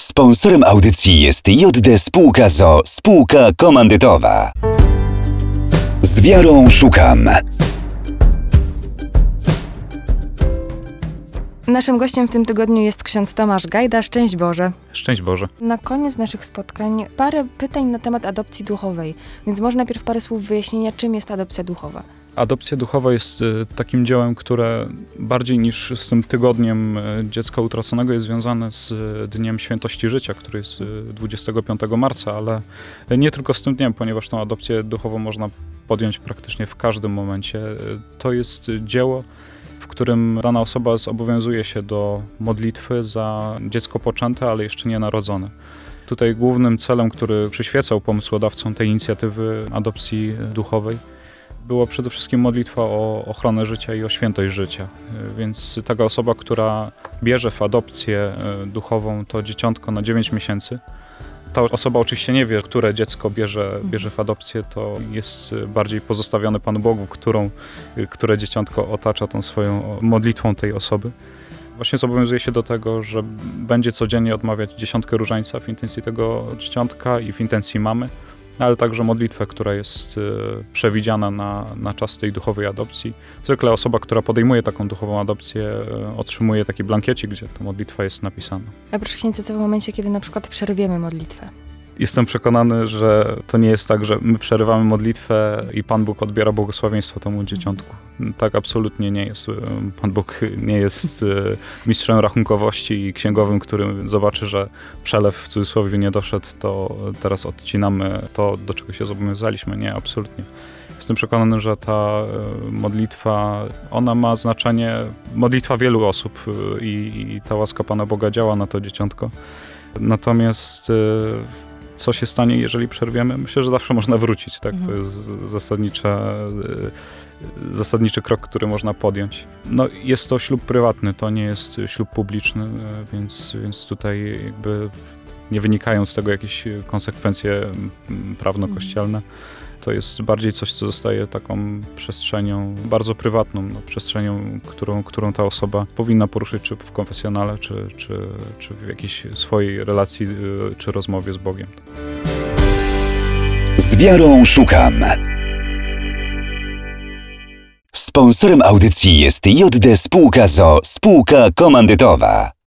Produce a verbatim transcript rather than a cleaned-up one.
Sponsorem audycji jest J D Spółka z o o, spółka komandytowa. Z wiarą szukam. Naszym gościem w tym tygodniu jest ksiądz Tomasz Gajda. Szczęść Boże. Szczęść Boże. Na koniec naszych spotkań parę pytań na temat adopcji duchowej, więc może najpierw parę słów wyjaśnienia, czym jest adopcja duchowa. Adopcja duchowa jest takim dziełem, które bardziej niż z tym tygodniem dziecka utraconego jest związane z Dniem Świętości Życia, który jest dwudziestego piątego marca, ale nie tylko z tym dniem, ponieważ tą adopcję duchową można podjąć praktycznie w każdym momencie. To jest dzieło, w którym dana osoba zobowiązuje się do modlitwy za dziecko poczęte, ale jeszcze nie narodzone. Tutaj głównym celem, który przyświecał pomysłodawcom tej inicjatywy adopcji duchowej, była przede wszystkim modlitwa o ochronę życia i o świętość życia. Więc taka osoba, która bierze w adopcję duchową to dzieciątko na dziewięć miesięcy, ta osoba oczywiście nie wie, które dziecko bierze, bierze w adopcję, to jest bardziej pozostawione Panu Bogu, którą, które dzieciątko otacza tą swoją modlitwą tej osoby. Właśnie zobowiązuje się do tego, że będzie codziennie odmawiać dziesiątkę różańca w intencji tego dzieciątka i w intencji mamy, ale także modlitwę, która jest przewidziana na, na czas tej duchowej adopcji. Zwykle osoba, która podejmuje taką duchową adopcję, otrzymuje taki blankiecik, gdzie ta modlitwa jest napisana. A proszę księdza, co w momencie, kiedy na przykład przerwiemy modlitwę? Jestem przekonany, że to nie jest tak, że my przerywamy modlitwę i Pan Bóg odbiera błogosławieństwo temu dzieciątku. Tak absolutnie nie jest. Pan Bóg nie jest mistrzem rachunkowości i księgowym, który zobaczy, że przelew w cudzysłowie nie doszedł, to teraz odcinamy to, do czego się zobowiązaliśmy. Nie, absolutnie. Jestem przekonany, że ta modlitwa, ona ma znaczenie, modlitwa wielu osób i, i ta łaska Pana Boga działa na to dzieciątko. Natomiast co się stanie, jeżeli przerwiemy? Myślę, że zawsze można wrócić. Tak? Mhm. To jest zasadnicza, zasadniczy krok, który można podjąć. No, jest to ślub prywatny, to nie jest ślub publiczny, więc, więc tutaj jakby nie wynikają z tego jakieś konsekwencje prawno-kościelne. To jest bardziej coś, co zostaje taką przestrzenią bardzo prywatną, no, przestrzenią, którą, którą ta osoba powinna poruszyć, czy w konfesjonale, czy, czy, czy w jakiejś swojej relacji, czy rozmowie z Bogiem. Z wiarą szukam. Sponsorem audycji jest J D Spółka z o o, spółka komandytowa.